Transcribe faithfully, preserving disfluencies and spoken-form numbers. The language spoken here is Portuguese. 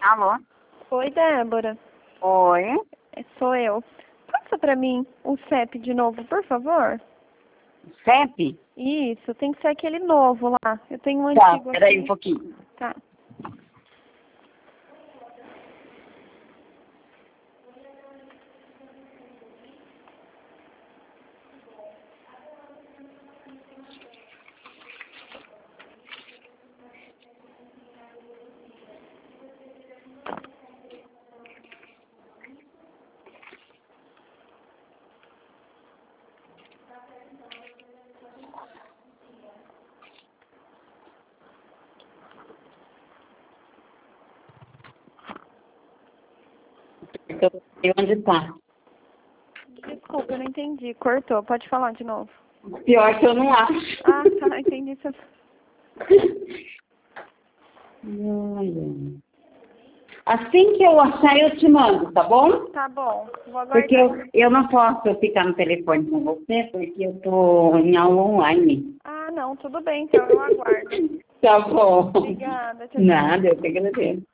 Alô? Oi, Débora. Oi? É, Sou eu. Passa pra mim o C E P de novo, por favor. C E P? Isso, tem que ser aquele novo lá. Eu tenho um Tá, antigo peraí um aqui. pouquinho. Tá. Eu não sei onde tá. Desculpa, eu não entendi. Cortou. Pode falar de novo. Pior que eu não acho. Ah, tá. Entendi. Seu- Olha. Assim que eu achar, eu te mando, tá bom? Tá bom. Vou aguardar. Porque eu, eu não posso ficar no telefone com você, porque eu tô em aula online. Ah, não. Tudo bem, então. Eu aguardo. Tá bom. Obrigada. Tchau, tchau. Nada, eu que agradeço.